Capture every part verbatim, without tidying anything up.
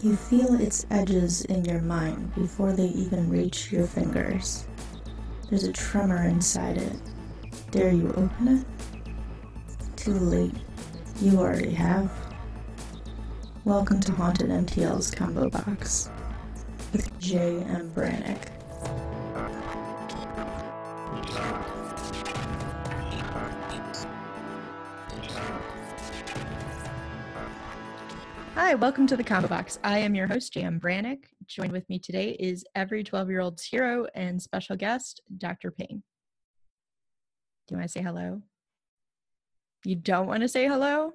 You feel its edges in your mind before they even reach your fingers. There's a tremor inside it. Dare you open it? Too late. You already have. Welcome to Haunted M T L's Combo Box with J M Brannick. Hi, welcome to the Combo Box. I am your host, J M Brannick. Joined with me today is every twelve-year-old's hero and special guest, Doctor Payne. Do you want to say hello? You don't want to say hello?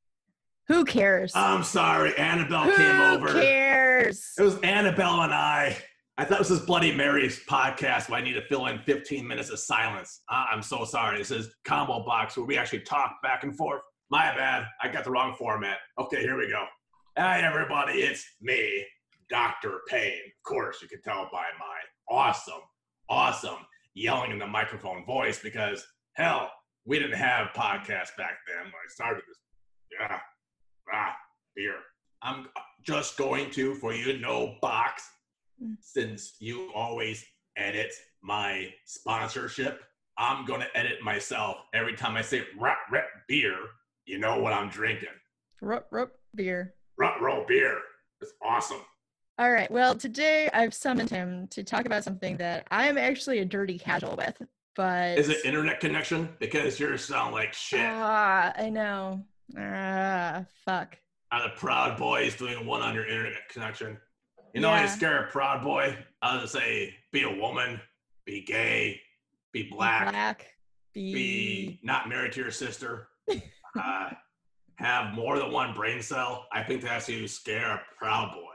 Who cares? I'm sorry, Annabelle Who came over. Who cares? It was Annabelle and I. I thought this was Bloody Mary's podcast where I need to fill in fifteen minutes of silence. Uh, I'm so sorry. This is Combo Box where we actually talk back and forth. My bad. I got the wrong format. Okay, here we go. Hi, everybody. It's me, Doctor Payne. Of course, you can tell by my awesome, awesome yelling in the microphone voice because, hell, we didn't have podcasts back then when I started this. Yeah. Ah, beer. I'm just going to, for you to know, Box, since you always edit my sponsorship, I'm going to edit myself every time I say rut rut beer. You know what I'm drinking. Rut rut beer. Rut roll beer. It's awesome. All right. Well, today I've summoned him to talk about something that I'm actually a dirty casual with, but... Is it internet connection? Because yours sound like shit. Ah, I know. Ah, fuck. Are the Proud Boys doing one on your internet connection? You know, Yeah. I scare a Proud Boy. I was gonna say, be a woman, be gay, be black, Black. Be... be not married to your sister, uh, have more than one brain cell. I think that's how you scare a Proud Boy.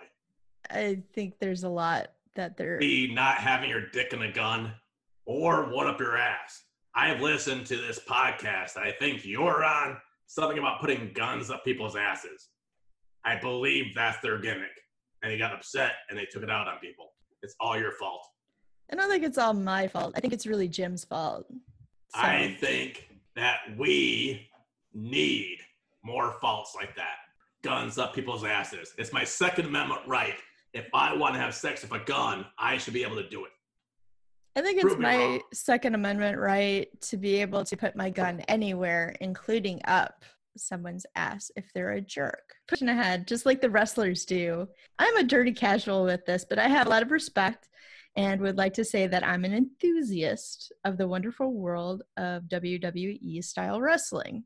I think there's a lot that they're... Be not having your dick in a gun or one up your ass. I've listened to this podcast. I think you're on something about putting guns up people's asses. I believe that's their gimmick. And they got upset and they took it out on people. It's all your fault. I don't think it's all my fault. I think it's really Jim's fault. So. I think that we need more faults like that. Guns up people's asses. It's my Second Amendment right. If I want to have sex with a gun, I should be able to do it. I think it's Prove me my wrong. Second Amendment right to be able to put my gun anywhere, including up someone's ass if they're a jerk. Pushing ahead, just like the wrestlers do. I'm a dirty casual with this, but I have a lot of respect and would like to say that I'm an enthusiast of the wonderful world of W W E style wrestling.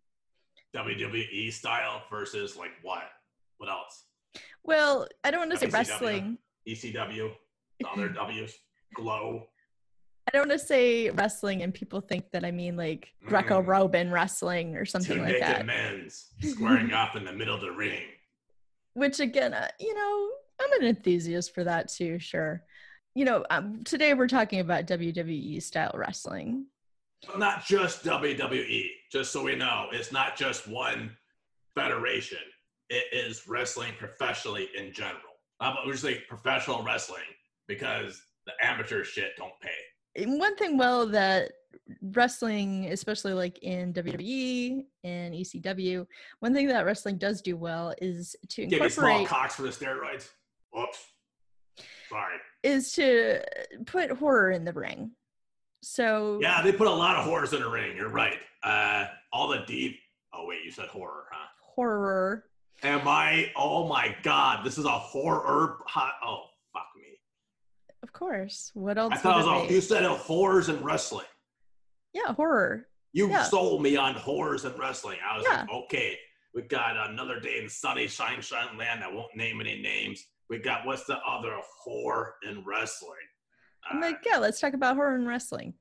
W W E style versus like what? What else? Well, I don't want to say W C W, wrestling. E C W, the other W's, Glow. I don't want to say wrestling and people think that I mean like Greco-Roman wrestling or something Two like naked that. men's squaring off in the middle of the ring. Which again, uh, you know, I'm an enthusiast for that too, sure. You know, um, today we're talking about W W E style wrestling. But not just W W E, just so we know. It's not just one federation. It is wrestling professionally in general. How about we just say professional wrestling because the amateur shit don't pay. And one thing, well, that wrestling, especially like in W W E and E C W, one thing that wrestling does do well is to Give me small incorporate cocks for the steroids. Whoops. Sorry. is to put horror in the ring. So Yeah, they put a lot of horrors in the ring. You're right. Uh, all the deep. Oh wait, you said horror, huh? horror. Am I? Oh my God, this is a horror. Hot. Oh fuck me. Of course. What else? I thought it was would all, it be? you said it horrors and wrestling. Yeah, horror. You Yeah. sold me on horrors and wrestling. I was Yeah. like, okay, we got another day in sunny shine shine land. I won't name any names. We got what's the other whore in wrestling? I'm Uh, like, yeah, let's talk about horror and wrestling.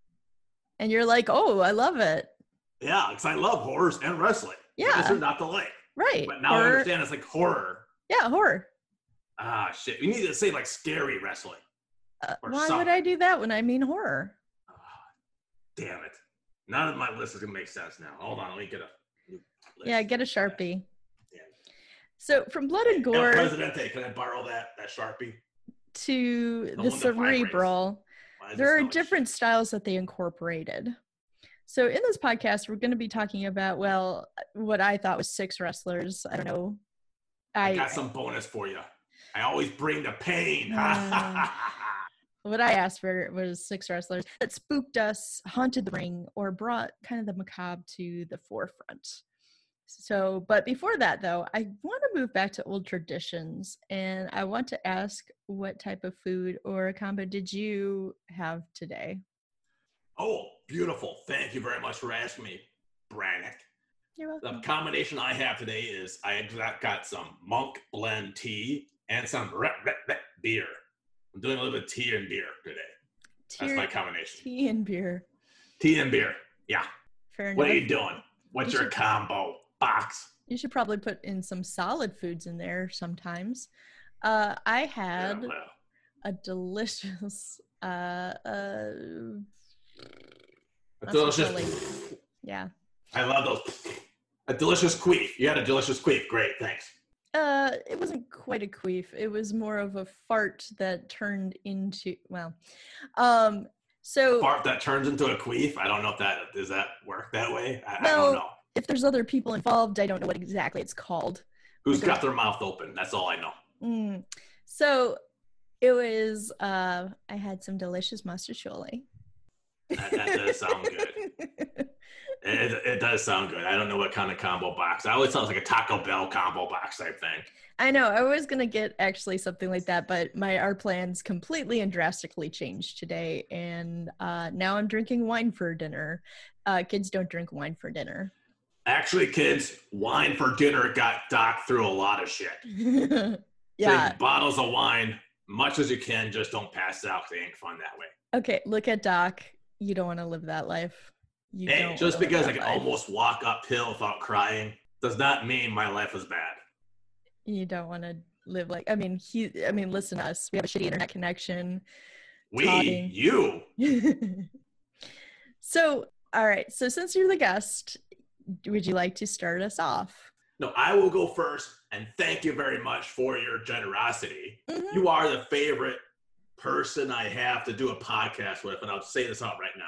And you're like, oh, I love it. yeah, because I love horrors and wrestling. Yeah. Because they're not the like. Right. But now I Horror- understand it's like horror. Yeah, horror. Ah, shit. We need to say like scary wrestling. Uh, Or why would something. I do that when I mean horror? Ah, damn it. None of my list is going to make sense now. Hold on, let me get a new list. Yeah, get a Sharpie. Yeah. So from blood and El gore Presidente, can I borrow that, that Sharpie? to The the one that cerebral, Why is there it are so- different styles that they incorporated. So in this podcast, we're going to be talking about, well, what I thought was six wrestlers. I don't know. I I got some bonus for you. I always bring the pain. Uh, what I asked for was six wrestlers that spooked us, haunted the ring, or brought kind of the macabre to the forefront. So, but before that, though, I want to move back to old traditions, and I want to ask, what type of food or combo did you have today? Oh, beautiful. Thank you very much for asking me, Brannick. You're welcome. The combination I have today is I got some Monk Blend tea and some ret, ret, ret beer. I'm doing a little bit of tea and beer today. Tea, That's my combination. Tea and beer. Tea and beer. Yeah. Fair enough. What are you doing? What's you your should, combo box? You should probably put in some solid foods in there sometimes. Uh, I had yeah, well. a delicious uh, uh, a delicious. Yeah. I love those. A delicious queef. You had a delicious queef. Great, thanks. Uh, it wasn't quite a queef. It was more of a fart that turned into, well, um, so. A fart that turns into a queef? I don't know if that, does that work that way? I, no, I don't know. If there's other people involved, I don't know what exactly it's called. Who's got their mouth open? That's all I know. Mm. So it was, uh, I had some delicious mustacholi. That, that does sound good. It, it does sound good. I don't know what kind of combo box. I always sounds like a Taco Bell combo box type thing. I know. I was going to get actually something like that, but my our plans completely and drastically changed today. And uh, now I'm drinking wine for dinner. Uh, kids don't drink wine for dinner. Actually, kids, wine for dinner got Doc through a lot of shit. Yeah. Take bottles of wine, much as you can, just don't pass out. They ain't fun that way. Okay, look at Doc. You don't want to live that life. You hey, just because I can life. almost walk uphill without crying does not mean my life is bad. You don't want to live like, I mean, he, I mean, listen to us. We have a shitty internet connection. We, talking. you. So, all right. So since you're the guest, would you like to start us off? No, I will go first. And thank you very much for your generosity. Mm-hmm. You are the favorite person I have to do a podcast with. And I'll say this out right now.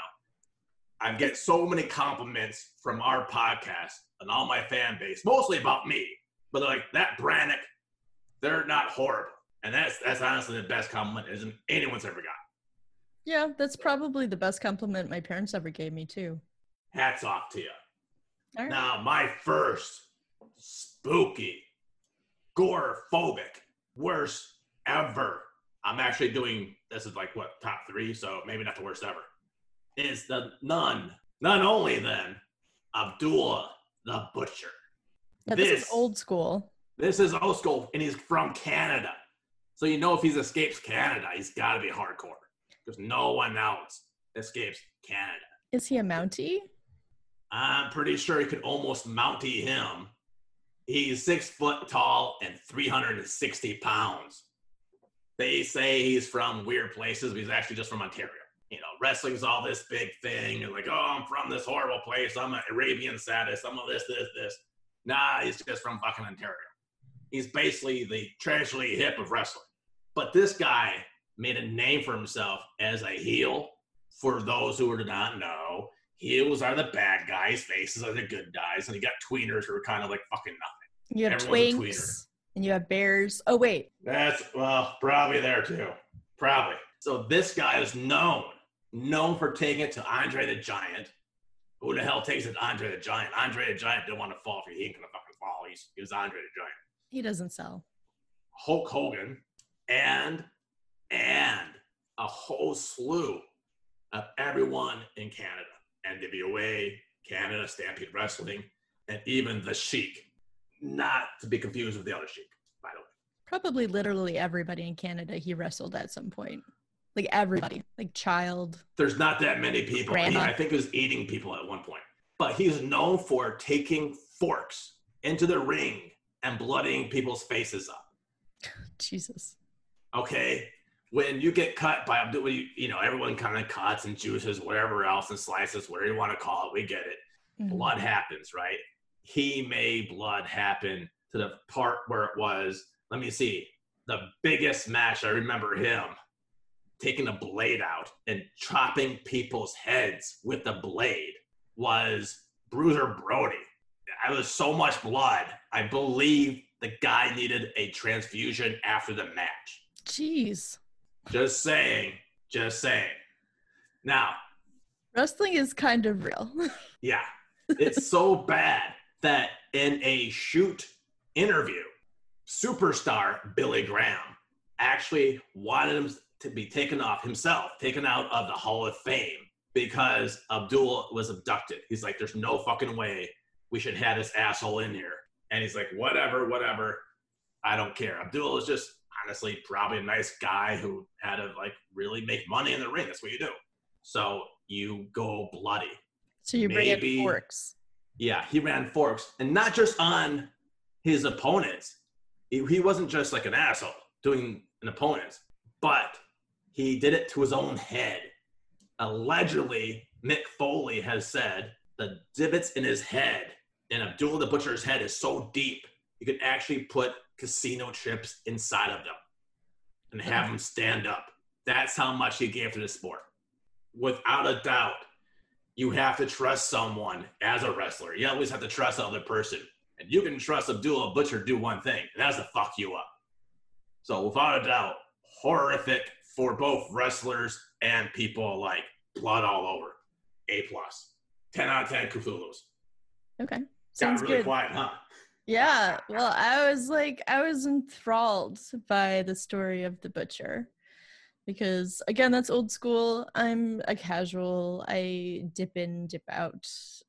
I get so many compliments from our podcast and all my fan base, mostly about me, but they're like, that Brannick, they're not horrible. And that's that's honestly the best compliment isn't anyone's ever got. Yeah, that's probably the best compliment my parents ever gave me too. Hats off to you. All right. Now, my first spooky, gore-phobic, worst ever. I'm actually doing, this is like what, top three, so maybe not the worst ever. Is the none, none only then, Abdullah the Butcher. Yeah, this, this is old school. This is old school, and he's from Canada. So you know if he's escapes Canada, he's got to be hardcore. Because no one else escapes Canada. Is he a Mountie? I'm pretty sure you could almost Mountie him. He's six foot tall and three hundred sixty pounds. They say he's from weird places, but he's actually just from Ontario. You know, wrestling's all this big thing, and like, oh, I'm from this horrible place. I'm an Arabian sadist. I'm a this, this, this. Nah, he's just from fucking Ontario. He's basically the tragically hip of wrestling. But this guy made a name for himself as a heel. For those who do not know, heels are the bad guys, faces are the good guys, and you got tweeners who are kind of like fucking nothing. You have Everyone's twinks, and you have bears. Oh, wait. That's, well, probably there too. Probably. So this guy is known. known for taking it to Andre the Giant. Who the hell takes it to Andre the Giant? Andre the Giant didn't want to fall for you. He ain't gonna fucking fall. He's, he was Andre the Giant. He doesn't sell. Hulk Hogan and, and a whole slew of everyone in Canada. N W A, Canada, Stampede Wrestling, and even the Sheik. Not to be confused with the other Sheik, by the way. Probably literally everybody in Canada he wrestled at some point. Like everybody, like child. There's not that many people. He, I think he was eating people at one point. But he's known for taking forks into the ring and bloodying people's faces up. Jesus. Okay? When you get cut by, you know, everyone kind of cuts and juices, whatever else, and slices, whatever you want to call it, we get it. Mm-hmm. Blood happens, right? He made blood happen to the part where it was, let me see, the biggest match, I remember him taking a blade out and chopping people's heads with the blade was Bruiser Brody. I was so much blood. I believe the guy needed a transfusion after the match. Jeez. Just saying. Just saying. Now, wrestling is kind of real. yeah. It's so bad that in a shoot interview, superstar Billy Graham actually wanted him to be taken off himself, taken out of the Hall of Fame because Abdul was abducted. He's like, there's no fucking way we should have this asshole in here. And he's like, whatever, whatever. I don't care. Abdul is just honestly probably a nice guy who had to like really make money in the ring. That's what you do. So you go bloody. So you bring in forks. Yeah, he ran forks. And not just on his opponents. He, he wasn't just like an asshole doing an opponent, but he did it to his own head. Allegedly, Mick Foley has said the divots in his head and Abdul the Butcher's head is so deep, you can actually put casino chips inside of them and have them stand up. That's how much he gave to the sport. Without a doubt, you have to trust someone as a wrestler. You always have to trust the other person. And you can trust Abdul the Butcher to do one thing, and that's to fuck you up. So without a doubt, horrific for both wrestlers and people alike. Blood all over. A plus. ten out of ten Cthulhu's. Okay. Sounds Got really good. quiet, huh? Yeah. Well, I was like, I was enthralled by the story of the Butcher. Because, again, that's old school. I'm a casual. I dip in, dip out.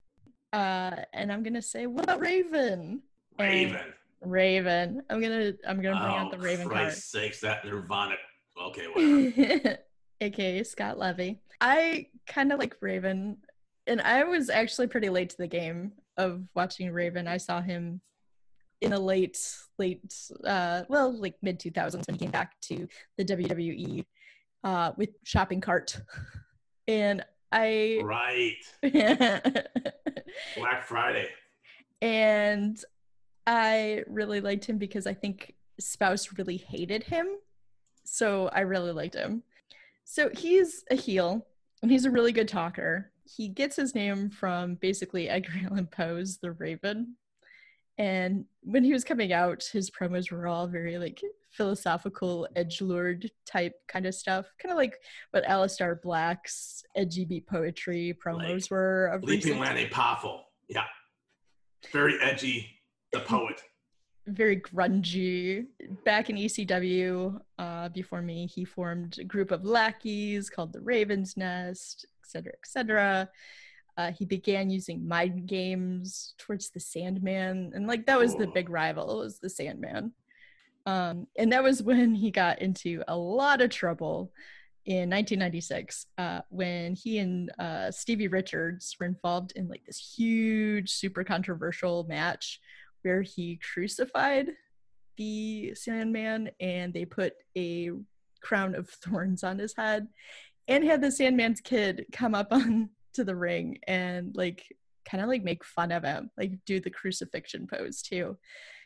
Uh, and I'm going to say, what about Raven? Raven. And Raven. I'm going to I'm gonna bring oh, out the Raven Christ card. sakes, that Nirvana. Okay, whatever. A K A Scott Levy. I kind of like Raven. And I was actually pretty late to the game of watching Raven. I saw him in the late, late, uh, well, like mid two thousands when he came back to the W W E uh, with Shopping Cart. And I... Right. Black Friday. And I really liked him because I think Spouse really hated him. So I really liked him. So he's a heel, and he's a really good talker. He gets his name from basically Edgar Allan Poe's The Raven. And when he was coming out, his promos were all very like philosophical, edgelord type kind of stuff. Kind of like what Alistair Black's edgy beat poetry promos like were. Of Leaping Lanny Poffel. Yeah. Very edgy, the poet. Very grungy. Back in E C W, uh, before me, he formed a group of lackeys called the Raven's Nest, et cetera, et cetera. Uh, he began using mind games towards the Sandman. And like that was Ooh. the big rival, was the Sandman. Um, and that was when he got into a lot of trouble in nineteen ninety-six uh, when he and uh, Stevie Richards were involved in like this huge, super controversial match where he crucified the Sandman and they put a crown of thorns on his head and had the Sandman's kid come up on to the ring and like kind of like make fun of him, like do the crucifixion pose too.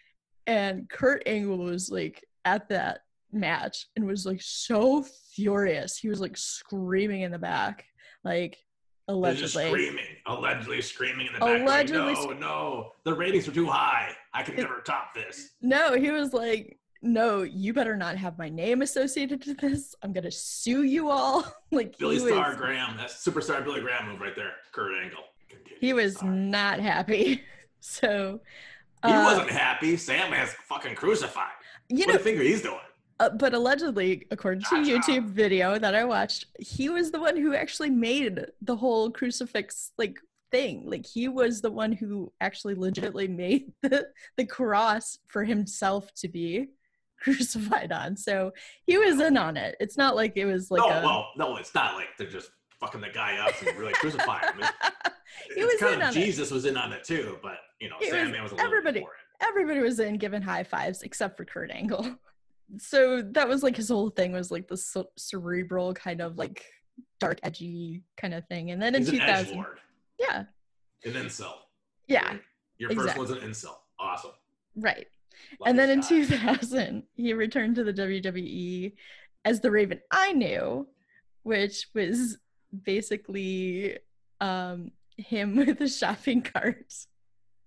And Kurt Angle was like at that match and was like so furious. He was like screaming in the back, like allegedly just screaming, allegedly screaming in the back. Allegedly, like, no, no, the ratings are too high. I can it, never top this. No, he was like, no, you better not have my name associated to this. I'm gonna sue you all. Like Billy Star was, Graham, that's superstar Billy Graham move right there. Kurt Angle. Continue. He was Sorry. not happy. So he uh, wasn't happy. Sam has fucking crucified. You what know, do you figure he's doing? Uh, but allegedly, according to a YouTube video that I watched, he was the one who actually made the whole crucifix like thing. Like he was the one who actually legitimately made the, the cross for himself to be crucified on. So he was in on it. It's not like it was like no, a... well, no, it's not like they're just fucking the guy up and really crucifying him. It, he it's was kind in of on Jesus it. was in on it too, but you know, it Sandman was, was a little everybody, bit more in. Everybody was in giving high fives except for Kurt Angle. So that was like his whole thing was like the cerebral kind of like dark edgy kind of thing. And then He's in two thousand, an edgelord. Yeah, an incel. Yeah, your first exactly. one's an incel. Awesome. Right. Like and then in two thousand, he returned to the W W E as the Raven I knew, which was basically um, him with a shopping cart.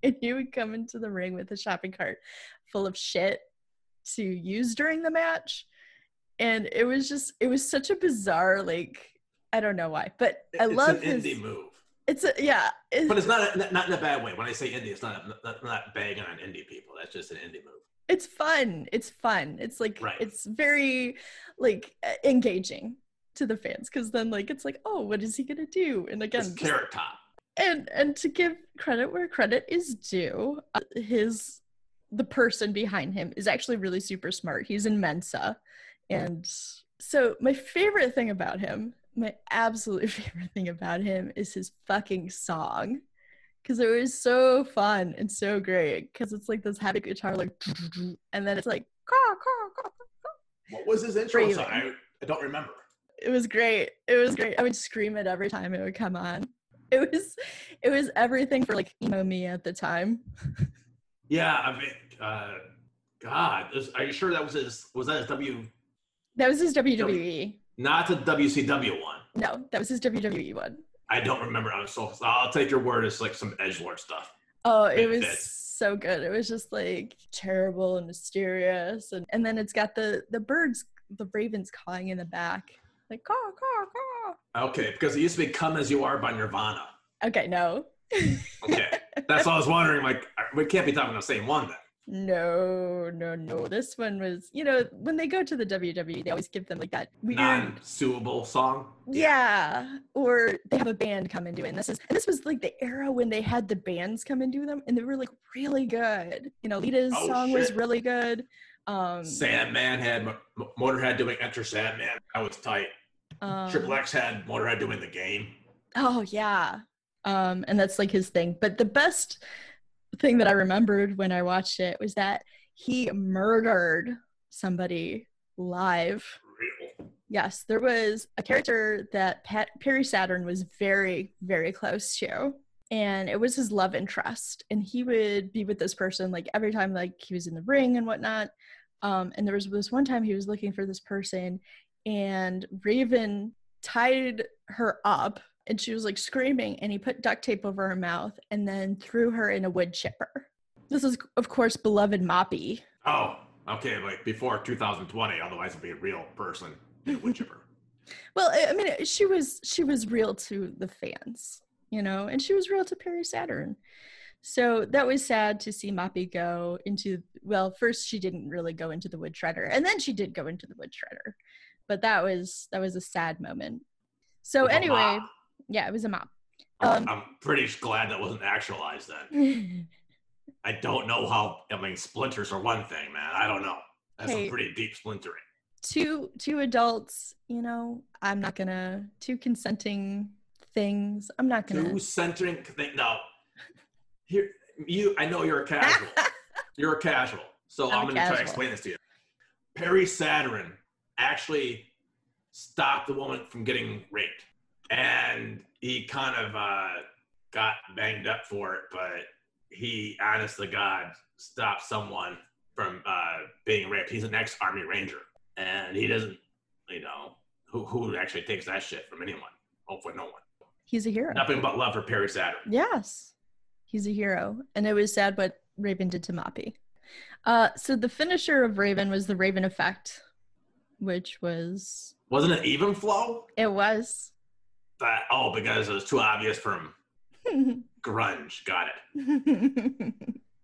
and he would come into the ring with a shopping cart full of shit to use during the match. And it was just, it was such a bizarre, like, I don't know why, but I it's love an his indie move. It's a, yeah, it's, but it's not a, not in a bad way. When I say indie, it's not not, not bagging on indie people. That's just an indie move. It's fun. It's fun. It's like right. It's very like engaging to the fans because then like it's like, oh, what is he gonna do? And again, it's Carrot Top. And and to give credit where credit is due, uh, his the person behind him is actually really super smart. He's in Mensa, and so my favorite thing about him. My absolute favorite thing about him is his fucking song, because it was so fun and so great. Because it's like this heavy guitar, like, and then it's like, caw, caw, caw, caw. What was his intro Raven. song? I, I don't remember. It was great. It was great. I would scream it every time it would come on. It was, it was everything for like emo me at the time. Yeah, I mean, uh, God, was, are you sure that was his? Was that his W? That was his W W E. W- Not the W C W one. No, that was his W W E one. I don't remember. I'm so I'll take your word as like some edgelord stuff. Oh, it was fit. so good. It was just like terrible and mysterious, and, and then it's got the the birds, the ravens cawing in the back, like caw caw caw. Okay, because it used to be "Come as You Are" by Nirvana. Okay, no. Okay, that's all I was wondering. Like, we can't be talking the same one then. No, no, no. This one was, you know, when they go to the W W E, they always give them like that weird non-suable song. Yeah, or they have a band come and do it. And this is, and this was like the era when they had the bands come and do them, and they were like really good. You know, Lita's oh, song shit. was really good. Um, Sandman had Motorhead doing Enter Sandman. That was tight. Um, Triple X had Motorhead doing The Game. Oh yeah, um, and that's like his thing. But the best thing that I remembered when I watched it was that he murdered somebody live. Real. Yes, there was a character that Pat, Perry Saturn was very, very close to, and it was his love interest. And he would be with this person like every time, like he was in the ring and whatnot. Um, and there was this one time he was looking for this person, and Raven tied her up. And she was like screaming, and he put duct tape over her mouth and then threw her in a wood chipper. This is, of course, beloved Moppy. Oh, okay, like before two thousand twenty, otherwise it'd be a real person in a wood chipper. Well, I mean, she was she was real to the fans, you know, and she was real to Perry Saturn. So that was sad to see Moppy go into, well, first she didn't really go into the wood shredder, and then she did go into the wood shredder. But that was that was a sad moment. So With anyway... Yeah, it was a mop. Um, I'm pretty glad that wasn't actualized then. I don't know how, I mean, splinters are one thing, man. I don't know. That's hey, some pretty deep splintering. Two two adults, you know, I'm not going to, two consenting things. I'm not going to. Two centering things. No. Here, you, I know you're a casual. You're a casual. So I'm, I'm going to try to explain this to you. Perry Saturn actually stopped the woman from getting raped. And he kind of uh, got banged up for it, but he, honest to God, stopped someone from uh, being raped. He's an ex-Army Ranger, and he doesn't, you know, who who actually takes that shit from anyone? Hopefully no one. He's a hero. Nothing but love for Perry Saturn. Yes, he's a hero. And it was sad what Raven did to Moppy. Uh, so the finisher of Raven was the Raven effect, which was... Wasn't it even flow? It was. That, oh, because it was too obvious from grunge. Got it.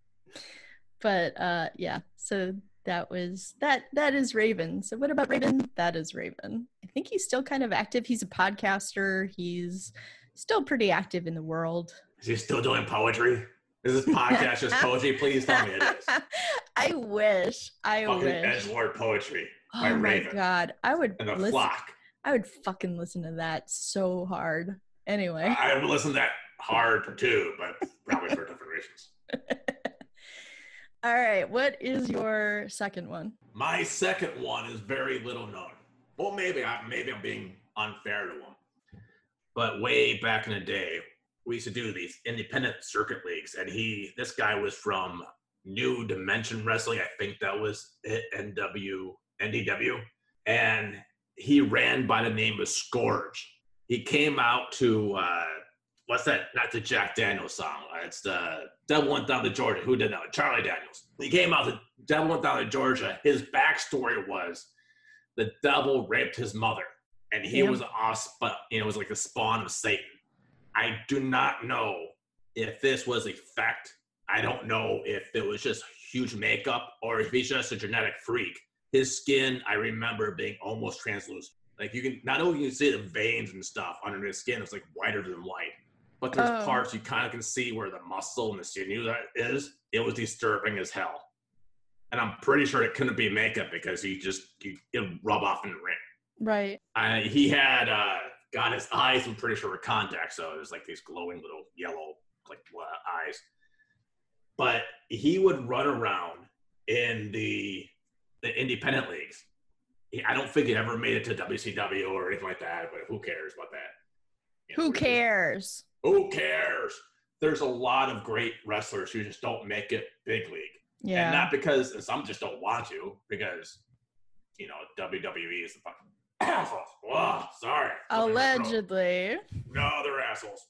But uh, yeah, so that was that. That is Raven. So what about Raven? That is Raven. I think he's still kind of active. He's a podcaster. He's still pretty active in the world. Is he still doing poetry? Is this podcast just poetry? Please tell me it is. I wish. I Fucking wish. edgelord poetry. Oh by my Raven. God, I would. And the listen- flock. I would fucking listen to that so hard. Anyway. I would listen to that hard too, but probably for different reasons. All right. What is your second one? My second one is very little known. Well, maybe, I, maybe I'm being unfair to him. But way back in the day, we used to do these independent circuit leagues. And he, this guy was from New Dimension Wrestling. I think that was it, N W, N D W. And he ran by the name of Scourge. He came out to uh, what's that? Not the Jack Daniels song. It's the Devil Went Down to Georgia. Who did that? Charlie Daniels. He came out the Devil Went Down to Georgia. His backstory was the devil raped his mother, and he yeah. was a offspring. You know, it was like the spawn of Satan. I do not know if this was a fact. I don't know if it was just huge makeup or if he's just a genetic freak. His skin, I remember being almost translucent. Like you can not only you can see the veins and stuff under his skin, it's like whiter than white. But there's oh. parts you kind of can see where the muscle and the sinew that is. It was disturbing as hell. And I'm pretty sure it couldn't be makeup because he just he, it'd rub off in the ring. Right. Uh, he had uh, got his eyes. I'm pretty sure were contacts, so it was like these glowing little yellow like uh, eyes. But he would run around in the the independent leagues. He, I don't think he ever made it to W C W or anything like that. But who cares about that? You know, who cares? Who cares? There's a lot of great wrestlers who just don't make it big league. Yeah. And not because and some just don't want to, because, you know, W W E is the fucking assholes. Oh, sorry. Allegedly. No, they're assholes.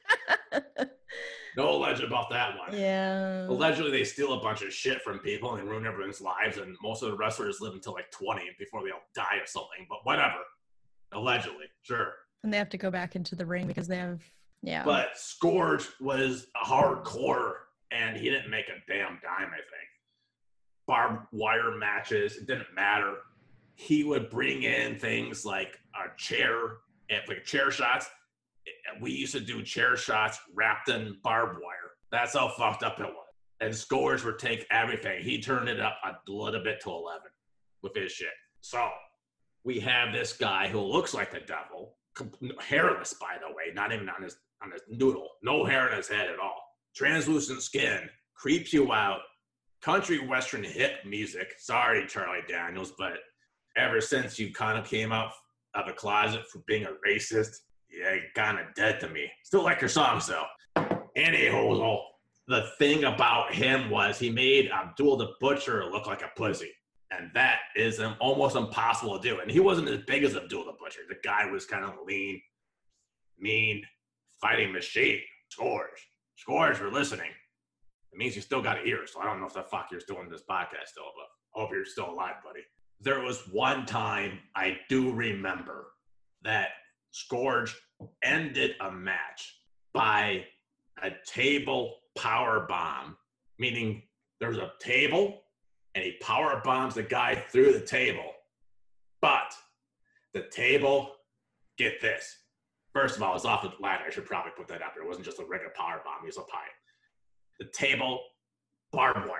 No legend about that one. Yeah. Allegedly, they steal a bunch of shit from people and ruin everyone's lives, and most of the wrestlers live until like twenty before they all die of something, but whatever. Allegedly, sure. And they have to go back into the ring because they have, yeah. But Scourge was a hardcore, and he didn't make a damn dime, I think. Barbed wire matches, it didn't matter. He would bring in things like a chair, and like chair shots. We used to do chair shots wrapped in barbed wire. That's how fucked up it was. And Scourge would take everything. He turned it up a little bit to eleven with his shit. So we have this guy who looks like the devil, hairless, by the way, not even on his on his noodle, no hair in his head at all. Translucent skin, creeps you out. Country western hip music. Sorry, Charlie Daniels, but ever since you kind of came out of the closet for being a racist, yeah, you're kind of dead to me. Still like your songs, though. Anyhow, the thing about him was he made Abdul the Butcher look like a pussy. And that is um, almost impossible to do. And he wasn't as big as Abdul the Butcher. The guy was kind of lean, mean, fighting machine. Scourge. Scourge, for listening. It means you still got ears, so I don't know if the fuck you're still in this podcast still, but I hope you're still alive, buddy. There was one time I do remember that Scourge ended a match by a table power bomb, meaning there's a table and he power bombs the guy through the table. But the table, get this. First of all, it's off the ladder. I should probably put that up there. It wasn't just a regular power bomb. He was up high. The table, barbed wire,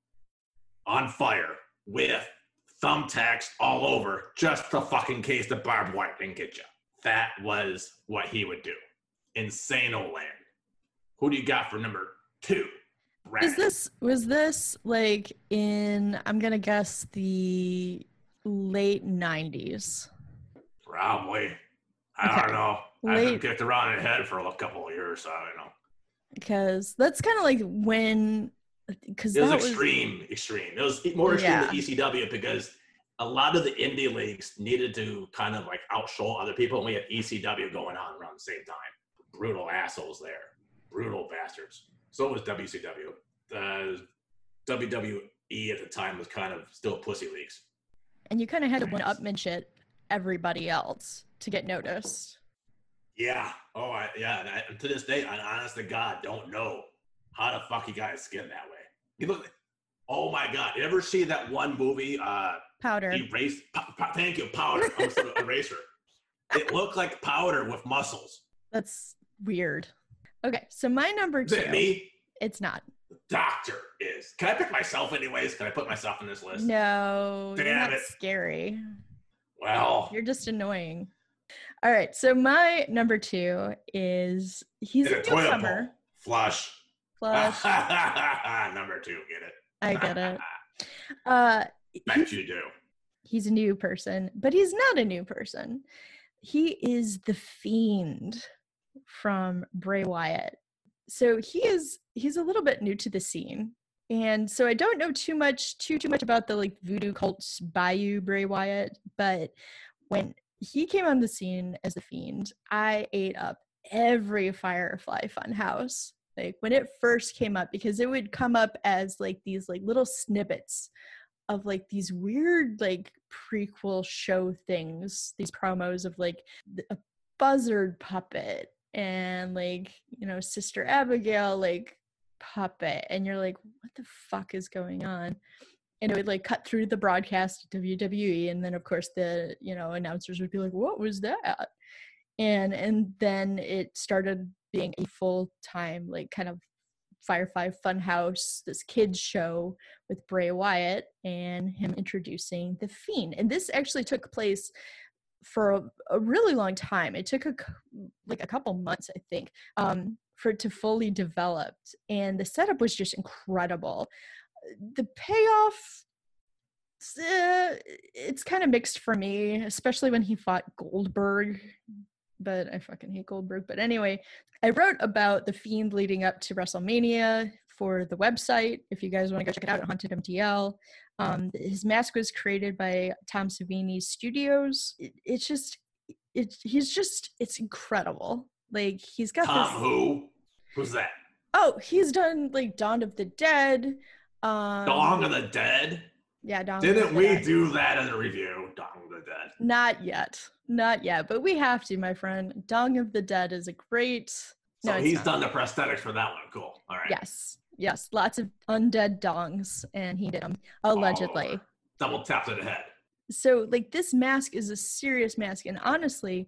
on fire, with thumbtacks all over, just to fucking case the barbed wire didn't get you. That was what he would do. Insano land. Who do you got for number two? Brad. Is this, was this like in, I'm going to guess the late nineties? Probably. I okay. don't know. Late. I've been kicked around in the head for a couple of years, so I don't know. Because that's kind of like when, because it was that extreme, was, extreme. It was more extreme yeah. than E C W because a lot of the indie leagues needed to kind of like outshow other people, and we had E C W going on around the same time. Brutal assholes there, brutal bastards. So was W C W. The W W E at the time was kind of still pussy leagues. And you kind of had to one-upmanship everybody else to get noticed. Yeah. Oh, I, yeah. And I, to this day, I honest to God don't know how the fuck you got skin that way. You look. Oh my God! You ever see that one movie? Uh, Powder. Erase. Pa- pa- thank you, Powder. I was Eraser. It looked like Powder with muscles. That's weird. Okay, so my number is two. Is it me? It's not. The doctor is. Can I pick myself anyways? Can I put myself in this list? No. Damn you're not it. Scary. Well. You're just annoying. All right, so my number two is he's a, a newcomer. Flush. Flush. Number two, get it? I get it. Uh, Bet you do. He's a new person, but he's not a new person. He is the Fiend from Bray Wyatt. So he is he's a little bit new to the scene. And so I don't know too much too too much about the like voodoo cult's Bayou Bray Wyatt, but when he came on the scene as the Fiend, I ate up every Firefly Funhouse. Like when it first came up, because it would come up as like these like little snippets of like these weird like prequel show things, these promos of like a buzzard puppet and like, you know, Sister Abigail like puppet, and you're like, what the fuck is going on? And it would like cut through the broadcast of W W E, and then of course the, you know, announcers would be like, what was that? And and then it started being a full-time like kind of Firefly Funhouse, this kids show with Bray Wyatt and him introducing the Fiend. And this actually took place for a, a really long time. It took a like a couple months, I think, um, for it to fully develop. And the setup was just incredible. The payoff, uh, it's kind of mixed for me, especially when he fought Goldberg. But I fucking hate Goldberg. But anyway, I wrote about the Fiend leading up to WrestleMania for the website. If you guys want to go check it out at Haunted M T L. Um, his mask was created by Tom Savini's Studios. It, it's just, it's he's just, it's incredible. Like he's got Tom this. who? Who's that? Oh, he's done like Dawn of the Dead. Um, Dawn of the Dead? Yeah, Dawn Didn't of the we Dead. do that as a review? Dawn of the Dead. Not yet. Not yet, but we have to, my friend. Dawn of the Dead is a great... So no, he's not. done the prosthetics for that one. Cool. All right. Yes. Yes. Lots of undead dongs, and he did them, allegedly. Oh, double tap to the head. So, like, this mask is a serious mask, and honestly,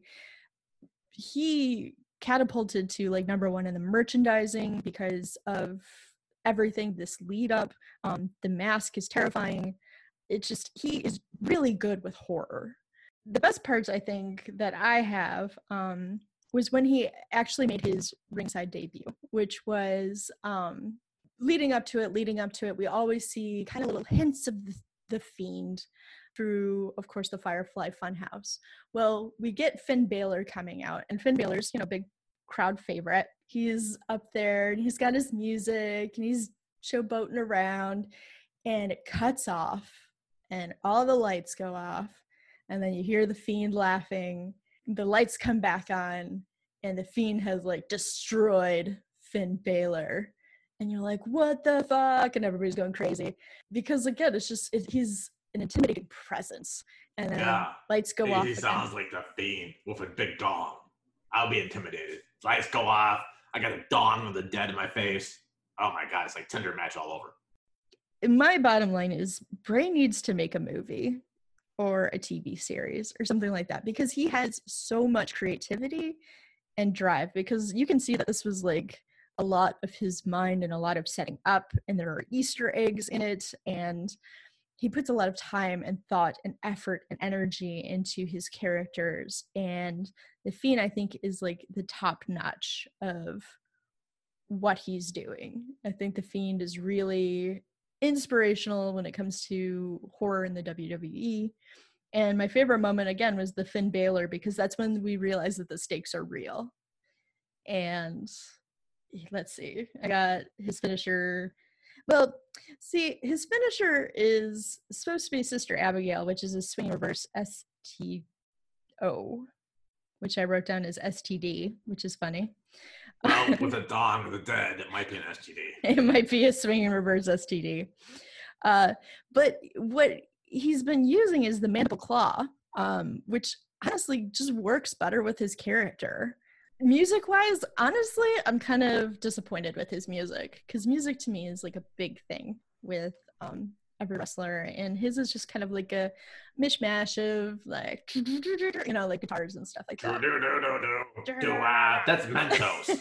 he catapulted to, like, number one in the merchandising because of everything, this lead up. Um, the mask is terrifying. It's just, he is really good with horror. The best parts, I think, that I have um, was when he actually made his ringside debut, which was um, leading up to it, leading up to it. We always see kind of little hints of the, the Fiend through, of course, the Firefly Funhouse. Well, we get Finn Balor coming out, and Finn Balor's, you know, big crowd favorite. He's up there, and he's got his music, and he's showboating around, and it cuts off, and all the lights go off. And then you hear the Fiend laughing, the lights come back on, and the Fiend has like destroyed Finn Balor. And you're like, what the fuck? And everybody's going crazy. Because again, it's just, it, he's an intimidating presence. And then yeah. lights go he, off. He again. sounds like the Fiend with a big dong. I'll be intimidated. Lights go off. I got a dong of the dead in my face. Oh my God, it's like Tinder match all over. My bottom line is Bray needs to make a movie or a T V series or something like that, because he has so much creativity and drive, because you can see that this was like a lot of his mind and a lot of setting up, and there are Easter eggs in it, and he puts a lot of time and thought and effort and energy into his characters. And the Fiend, I think, is like the top notch of what he's doing. I think the Fiend is really inspirational when it comes to horror in the W W E. And my favorite moment, again, was the Finn Balor, because that's when we realized that the stakes are real. And let's see, I got his finisher. Well, see, his finisher is supposed to be Sister Abigail, which is a swing reverse S T O, which I wrote down as S T D, which is funny. Well, with a Dawn of the Dead, it might be an S T D. It might be a swinging reverse S T D. Uh, but what he's been using is the mandible claw, um, which honestly just works better with his character. Music-wise, honestly, I'm kind of disappointed with his music, because music to me is like a big thing with um, every wrestler, and his is just kind of like a mishmash of like, you know, like guitars and stuff like that. That's Mentos.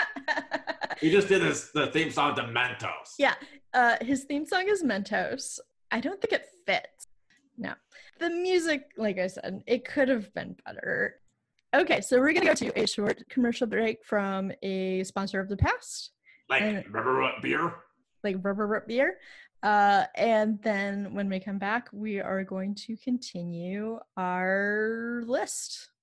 He just did his, the theme song to Mentos. Yeah, uh, his theme song is Mentos. I don't think it fits. No. The music, like I said, it could have been better. Okay, so we're going to go to a short commercial break from a sponsor of the past. Like and, Rubber Root Beer? Like Rubber Root Beer. Uh, and then when we come back, we are going to continue our list.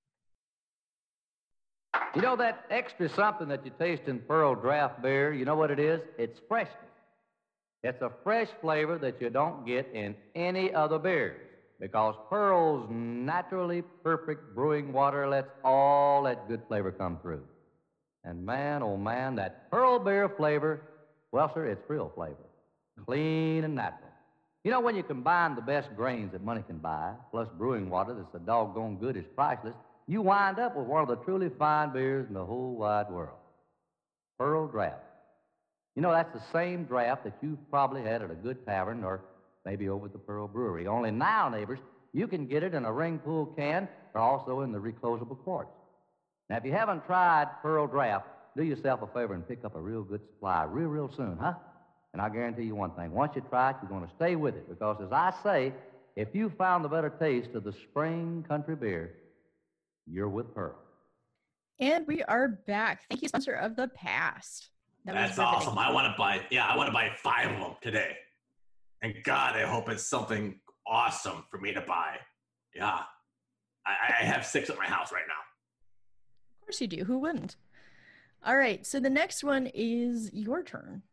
You know that extra something that you taste in Pearl Draft Beer, you know what it is? It's freshness. It's a fresh flavor that you don't get in any other beer. because Pearl's naturally perfect brewing water lets all that good flavor come through. And man, oh man, that Pearl beer flavor, well, sir, it's real flavor. Clean and natural. You know, when you combine the best grains that money can buy, plus brewing water that's a doggone good is priceless, you wind up with one of the truly fine beers in the whole wide world. Pearl Draft. You know, that's the same draft that you've probably had at a good tavern or maybe over at the Pearl Brewery. Only now, neighbors, you can get it in a ring pool can or also in the reclosable quarts. Now, if you haven't tried Pearl Draft, do yourself a favor and pick up a real good supply real, real soon, huh? And I guarantee you one thing. Once you try it, you're going to stay with it because, as I say, if you found the better taste of the spring country beer, you're with Pearl. And we are back. Thank you, sponsor of the past. That That's awesome. I want to buy, yeah, I want to buy five of them today. And God, I hope it's something awesome for me to buy. Yeah. I, I have six at my house right now. Of course you do. Who wouldn't? All right. So the next one is your turn.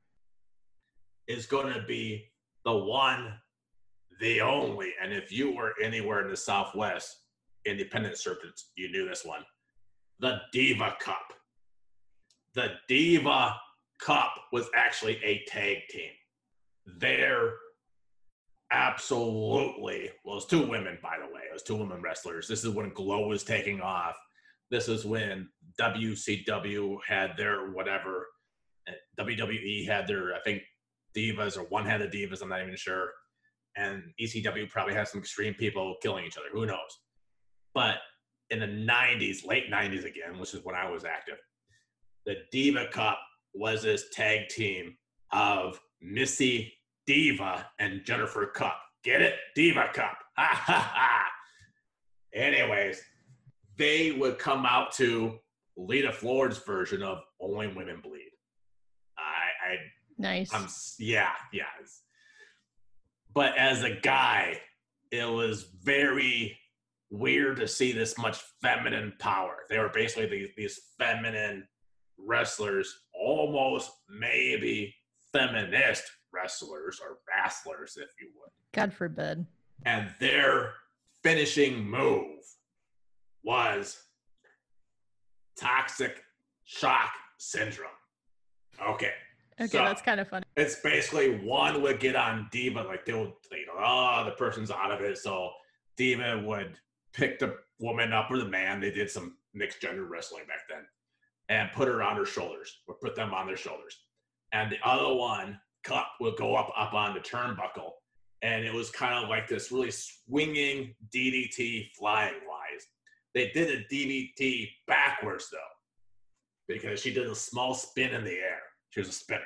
Is going to be the one, the only, and if you were anywhere in the Southwest independent circuits, you knew this one. The Diva Cup. The Diva Cup was actually a tag team. They're absolutely, well, it's two women, by the way. It was two women wrestlers. This is when Glow was taking off. This is when W C W had their whatever. W W E had their, I think, Divas, or one had the Divas, I'm not even sure. And E C W probably has some extreme people killing each other. Who knows? But in the nineties, late nineties again, which is when I was active, the Diva Cup was this tag team of Missy Diva and Jennifer Cup. Get it? Diva Cup. Ha ha ha. Anyways, they would come out to Lita Ford's version of Only Women Bleed. I, I Nice. I'm, yeah, yeah. But as a guy, it was very weird to see this much feminine power. They were basically these, these feminine wrestlers, almost maybe feminist wrestlers or wrestlers, if you would. God forbid. And their finishing move was Toxic Shock Syndrome. Okay. Okay, so, that's kind of funny. It's basically one would get on Diva, like they would, you know, oh, the person's out of it. So Diva would pick the woman up or the man. They did some mixed gender wrestling back then, and put her on her shoulders, or put them on their shoulders. And the other one, Cup, would go up up on the turnbuckle, and it was kind of like this really swinging D D T flying wise. They did a D D T backwards though, because she did a small spin in the air. She was a spinner.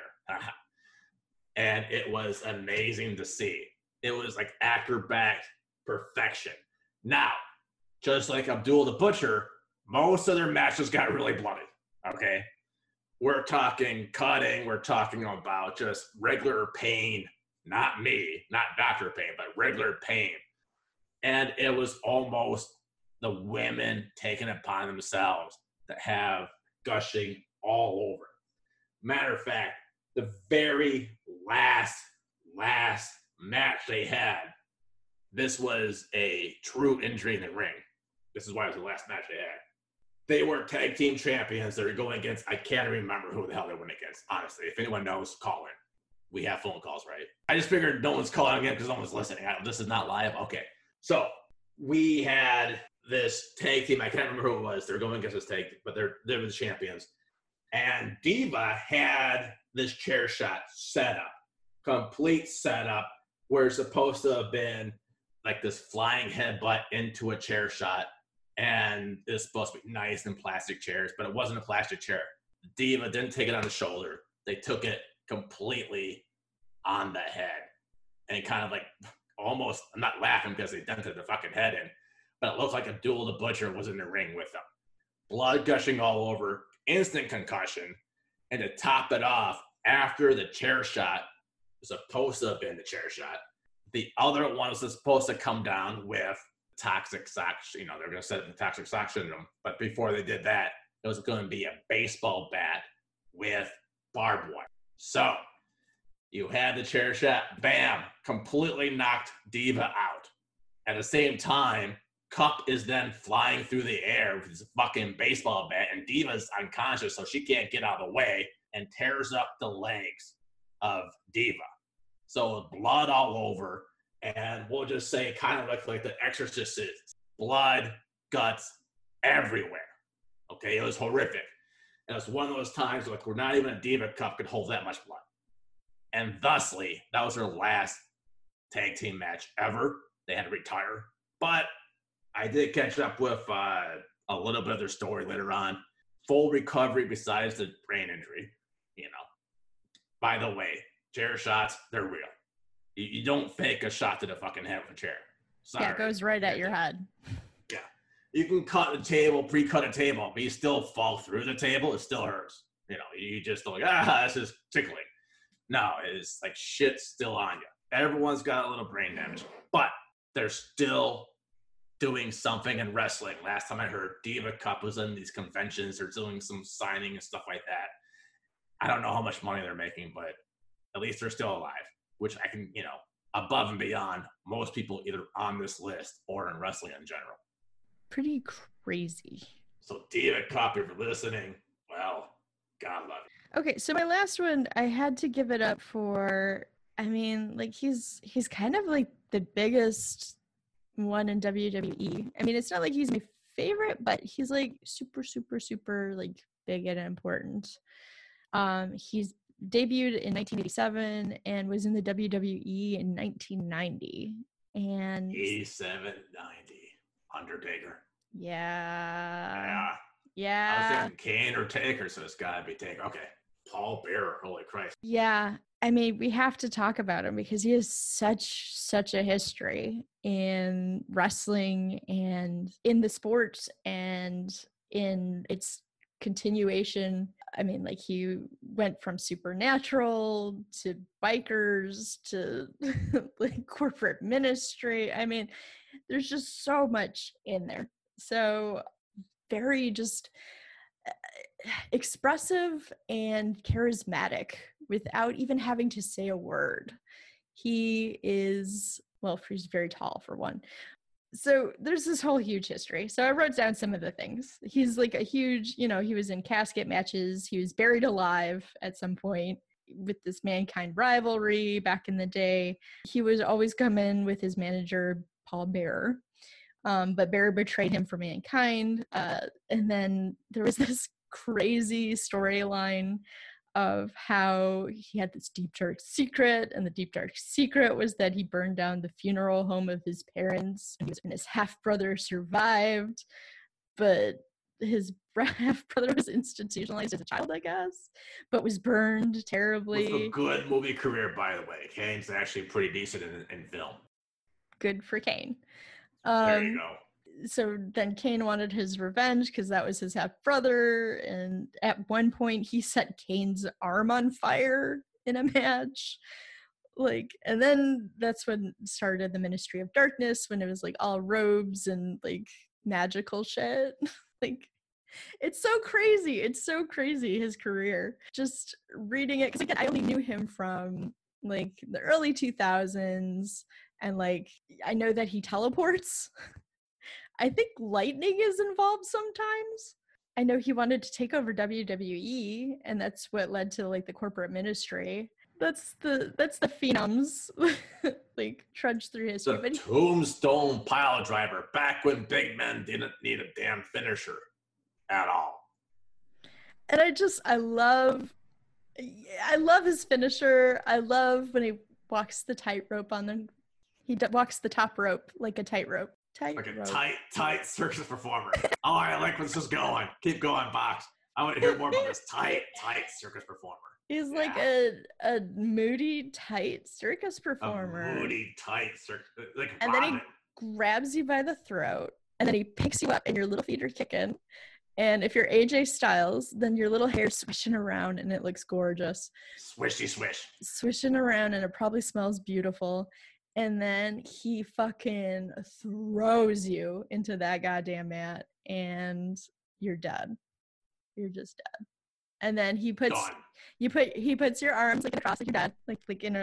And it was amazing to see. It was like acrobat perfection. Now, just like Abdul the Butcher, most of their matches got really bloody, okay? We're talking cutting. We're talking about just regular pain. Not me, not Doctor Pain, but regular pain. And it was almost the women taking it upon themselves to have gushing all over. Matter of fact, the very last, last match they had, this was a true injury in the ring. This is why it was the last match they had. They were tag team champions. They were going against, I can't remember who the hell they went against, honestly. If anyone knows, call in. We have phone calls, right? I just figured no one's calling again because no one's listening. I, this is not live. Okay. So we had this tag team. I can't remember who it was. They're going against this tag team, but they're, they're the champions. And Diva had this chair shot set up, complete setup, where it's supposed to have been like this flying headbutt into a chair shot. And it's supposed to be nice and plastic chairs, but it wasn't a plastic chair. Diva didn't take it on the shoulder. They took it completely on the head. And kind of like almost, I'm not laughing because they dented the fucking head in, but it looked like Abdul the Butcher was in the ring with them. Blood gushing all over, instant concussion. And to top it off, after the chair shot was supposed to have been the chair shot, the other one was supposed to come down with toxic shock, you know, they're going to set it the toxic shock syndrome. But before they did that, it was going to be a baseball bat with barbed wire. So you had the chair shot, bam, completely knocked Diva out. At the same time, Cup is then flying through the air with his fucking baseball bat, and Diva's unconscious, so she can't get out of the way, and tears up the legs of Diva. So blood all over, and we'll just say it kind of looks like The Exorcist is blood, guts, everywhere. Okay, it was horrific. And it's one of those times like where not even a Diva Cup could hold that much blood. And thusly, that was her last tag team match ever. They had to retire. But I did catch up with uh, a little bit of their story later on. Full recovery besides the brain injury, you know. By the way, chair shots, they're real. You, you don't fake a shot to the fucking head with a chair. Sorry. Yeah, it goes right at your head. Yeah. You can cut the table, pre-cut a table, but you still fall through the table, it still hurts. You know, you just don't like, ah, this is tickling. No, it's like shit's still on you. Everyone's got a little brain damage, but they're still doing something in wrestling. Last time I heard, Diva Cup was in these conventions. They're doing some signing and stuff like that. I don't know how much money they're making, but at least they're still alive, which I can, you know, above and beyond most people either on this list or in wrestling in general. Pretty crazy. So Diva Cup, if you're listening, well, God love you. Okay, so my last one, I had to give it up for, I mean, like he's he's kind of like the biggest one in W W E. I mean, it's not like he's my favorite, but he's like super, super, super like big and important. Um, he's debuted in nineteen eighty-seven and was in the W W E in nineteen ninety. And eighty-seven, ninety, Undertaker. Yeah. Yeah. Yeah. I was thinking Kane or Taker, so it's gotta be Taker. Okay. Paul Bearer, holy Christ. Yeah. I mean, we have to talk about him because he has such, such a history in wrestling and in the sports and in its continuation. I mean, like he went from Supernatural to bikers to like corporate ministry. I mean, there's just so much in there. So very just expressive and charismatic without even having to say a word. He is, well, he's very tall for one. So there's this whole huge history. So I wrote down some of the things. He's like a huge, you know, he was in casket matches. He was buried alive at some point with this Mankind rivalry back in the day. He was always coming with his manager, Paul Bearer. Um, but Bearer betrayed him for Mankind. Uh, and then there was this crazy storyline of how he had this deep dark secret, and the deep dark secret was that he burned down the funeral home of his parents, and his half-brother survived, but his half-brother was institutionalized as a child, I guess, but was burned terribly. With a good movie career, by the way. Kane's actually pretty decent in, in film. Good for Kane. Um, there you go. So then Kane wanted his revenge because that was his half-brother, and at one point he set Kane's arm on fire in a match. Like, and then that's when started the Ministry of Darkness, when it was like all robes and like magical shit. Like, it's so crazy. It's so crazy, his career. Just reading it, because again, I only knew him from like the early two thousands, and like I know that he teleports. I think lightning is involved sometimes. I know he wanted to take over W W E, and that's what led to like the corporate ministry. That's the that's the phenoms like trudge through history. The but he, tombstone pile driver, back when big men didn't need a damn finisher at all. And I just I love I love his finisher. I love when he walks the tightrope on the he d- walks the top rope like a tightrope. Tight like a rope. tight, tight circus performer. Oh, I like where this is going. Keep going, Box. I want to hear more about this tight, tight circus performer. He's yeah. like a a moody, tight circus performer. A moody, tight circus, like and Robin. then he grabs you by the throat, and then he picks you up, and your little feet are kicking. And if you're A J Styles, then your little hair's swishing around, and it looks gorgeous. Swishy swish. Swishing around, and it probably smells beautiful. And then he fucking throws you into that goddamn mat, and you're dead. You're just dead. And then he puts Gone. you put he puts your arms like across like you're dead, like like in a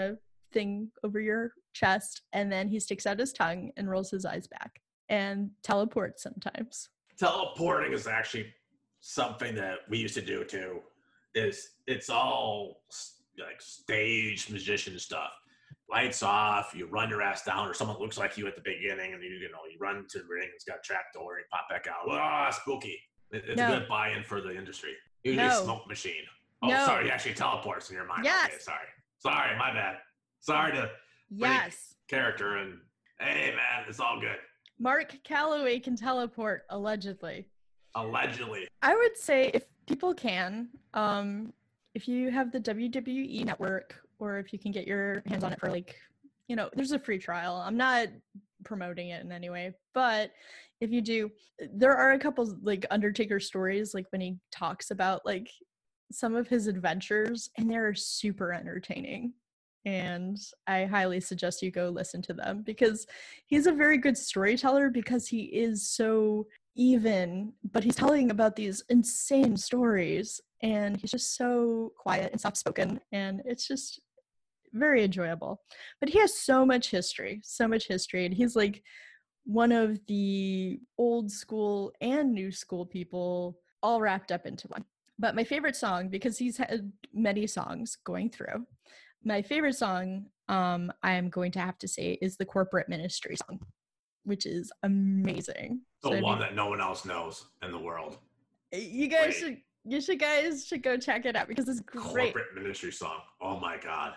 thing over your chest, and then he sticks out his tongue and rolls his eyes back and teleports sometimes. Teleporting is actually something that we used to do too. Is it's all like stage magician stuff. Lights off, you run your ass down, or someone looks like you at the beginning, and you you know you run to the ring. It's got a trap door, and you pop back out. Ah, spooky! It, it's No. a good buy-in for the industry. Usually, No. a smoke machine. Oh, No. sorry, he actually teleports in your mind. Yes. Okay, sorry, sorry, my bad. Sorry to Yes. character and hey, man, it's all good. Mark Calloway can teleport, allegedly. Allegedly. I would say if people can, um, if you have the W W E network, or if you can get your hands on it for like, you know, there's a free trial. I'm not promoting it in any way, but if you do, there are a couple like Undertaker stories, like when he talks about like some of his adventures, and they're super entertaining. And I highly suggest you go listen to them, because he's a very good storyteller, because he is so even, but he's telling about these insane stories, and he's just so quiet and soft-spoken, and it's just very enjoyable. But he has so much history, so much history, and he's like one of the old school and new school people all wrapped up into one. But my favorite song, because he's had many songs going through, my favorite song, um, I am going to have to say, is the Corporate Ministry song, which is amazing. The So one if that no one else knows in the world. you, you guys Great. should, you should guys should go check it out, because it's great. Corporate Ministry song. Oh my God.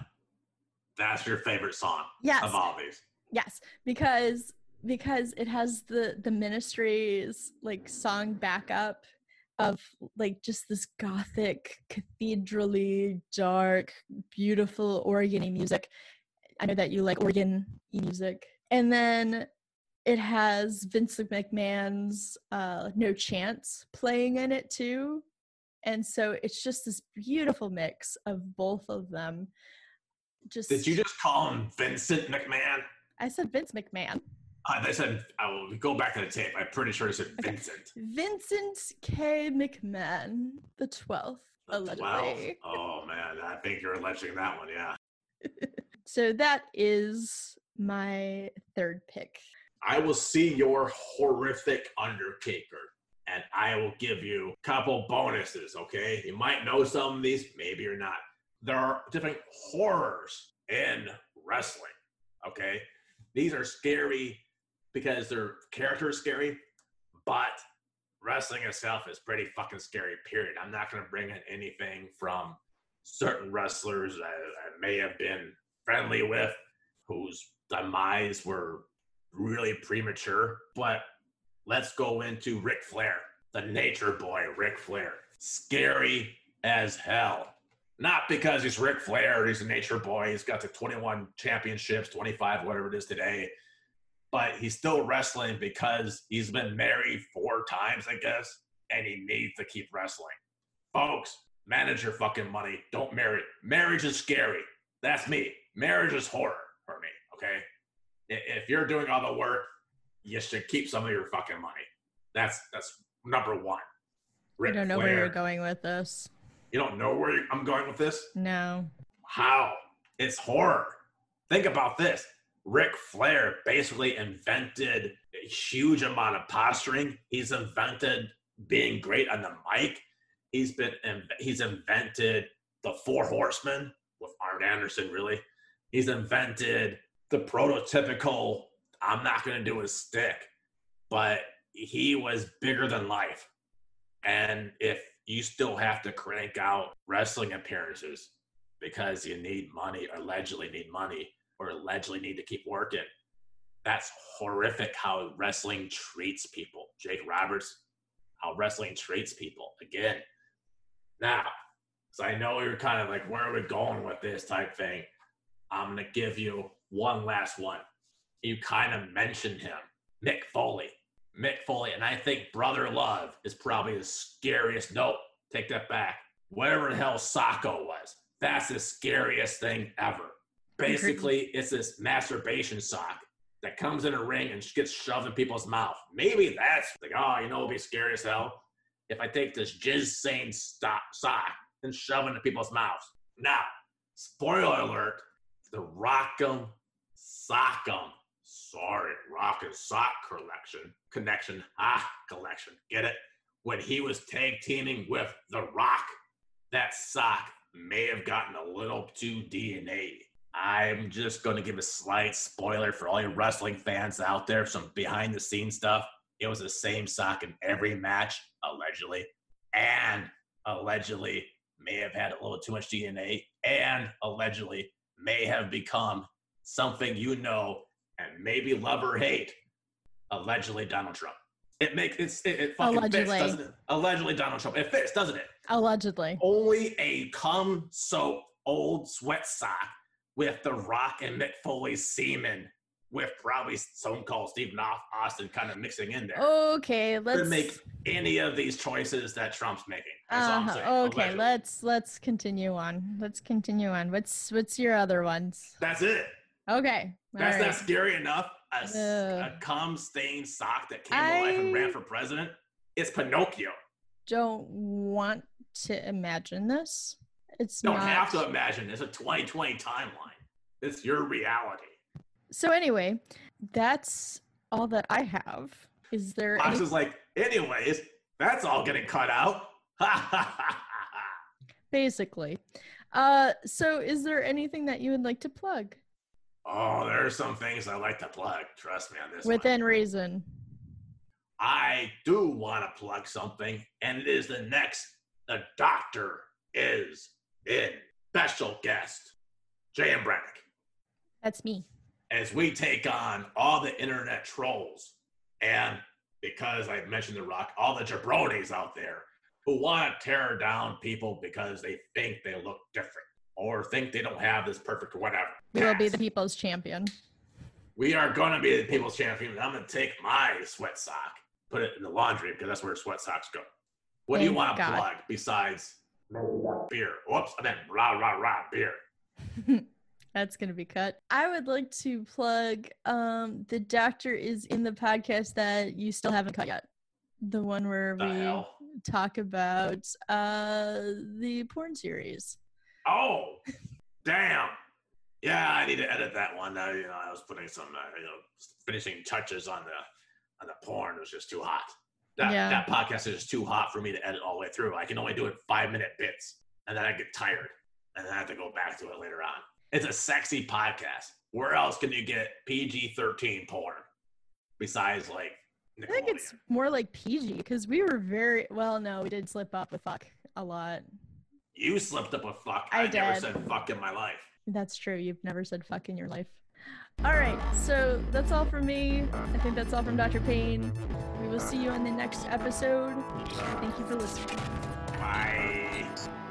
That's your favorite song Yes. of all these. Yes, because because it has the the ministry's like song backup of like just this gothic, cathedraly, dark, beautiful organ-y music. I know that you like organ music. And then it has Vince McMahon's uh, No Chance playing in it too. And so it's just this beautiful mix of both of them. Just Did you just call him Vincent McMahon? I said Vince McMahon. Uh, they said, I will go back to the tape. I'm pretty sure they said Okay. Vincent. Vincent K. McMahon, the twelfth, The allegedly. twelfth. Oh, man. I think you're alleging that one, yeah. So that is my third pick. I will see your horrific Undertaker, and I will give you a couple bonuses, okay? You might know some of these, maybe you're not. There are different horrors in wrestling, okay? These are scary because their character is scary, but wrestling itself is pretty fucking scary, period. I'm not going to bring in anything from certain wrestlers I, I may have been friendly with, whose demise were really premature, but let's go into Ric Flair, the nature boy, Ric Flair. Scary as hell. Not because he's Ric Flair, he's a nature boy, he's got the twenty-one championships, twenty-five, whatever it is today, but he's still wrestling because he's been married four times, I guess, and he needs to keep wrestling. Folks, manage your fucking money. Don't marry. Marriage is scary. That's me. Marriage is horror for me, okay? If you're doing all the work, you should keep some of your fucking money. That's that's number one. Ric I don't know Flair. where you're going with this. You don't know where I'm going with this? No. How? It's horror. Think about this. Ric Flair basically invented a huge amount of posturing. He's invented being great on the mic. He's been he's invented the Four Horsemen with Arn Anderson, really. He's invented the prototypical, I'm not going to do a stick, but he was bigger than life. And if you still have to crank out wrestling appearances because you need money, or allegedly need money, or allegedly need to keep working, that's horrific how wrestling treats people. Jake Roberts, how wrestling treats people. Again, now, so I know you're kind of like, where are we going with this type thing? I'm going to give you one last one. You kind of mentioned him, Mick Foley. Mick Foley, and I think Brother Love is probably the scariest. Nope, take that back. Whatever the hell Socko was, that's the scariest thing ever. Basically, it's this masturbation sock that comes in a ring and gets shoved in people's mouth. Maybe that's like, oh, you know, it'll be scary as hell if I take this jizz-stained sock and shove it into people's mouths. Now, spoiler alert, the Rock'em Sock'em. Sorry, Rock and Sock collection. Connection. Ah, collection. Get it? When he was tag teaming with The Rock, that sock may have gotten a little too D N A. I'm just going to give a slight spoiler for all your wrestling fans out there, some behind the scenes stuff. It was the same sock in every match, allegedly, and allegedly may have had a little too much D N A, and allegedly may have become something you know and maybe love or hate, allegedly Donald Trump. It makes it's it, it fucking Allegedly. fits, doesn't it? Allegedly Donald Trump. It fits, doesn't it? Allegedly. Only a cum soaked old sweat sock with The Rock and Mick Foley's semen, with probably Stone Cold Steve Austin kind of mixing in there. Okay, let's Could make any of these choices that Trump's making. That's all I'm uh, saying. okay, Allegedly. let's let's continue on. Let's continue on. What's what's your other ones? That's it. Okay. That's all right. not scary enough. A, Ugh. a cum stained sock that came to life and I- ran for president. It's Pinocchio. Don't want to imagine this. It's Don't not. have to imagine. It's a twenty twenty timeline. It's your reality. So anyway, that's all that I have. Is there Fox any- is like, anyways, that's all getting cut out. Ha ha ha ha. basically? Uh, so is there anything that you would like to plug Oh, there are some things I like to plug. Trust me on this one. within reason? I do want to plug something, and it is the next The Doctor is in. Special guest, J M Braddock, That's me. as we take on all the internet trolls, and because I mentioned The Rock, all the jabronis out there who want to tear down people because they think they look different or think they don't have this perfect whatever. We will be Cats. the people's champion. We are going to be the people's champion. I'm going to take my sweat sock, put it in the laundry because that's where sweat socks go. What do you Thank want to God. plug besides beer? Whoops, I meant rah, rah, rah, beer. That's gonna be cut. I would like to plug um the Doctor is in the podcast that you still haven't cut yet. The one where The we hell? talk about uh the porn series. Oh, damn. Yeah, I need to edit that one. I, you know, I was putting some, uh, you know, finishing touches on the on the porn. It was just too hot. That, Yeah. that podcast is just too hot for me to edit all the way through. I can only do it five minute bits, and then I get tired, and then I have to go back to it later on. It's a sexy podcast. Where else can you get P G thirteen porn besides like Nickelodeon? I think it's more like P G because we were very well. No, we did slip up with fuck a lot. You slipped up a fuck. I I, never did. said fuck in my life. That's true. You've never said fuck in your life. All right, so that's all from me. I think that's all from Doctor Payne. We will see you on the next episode. Thank you for listening. Bye.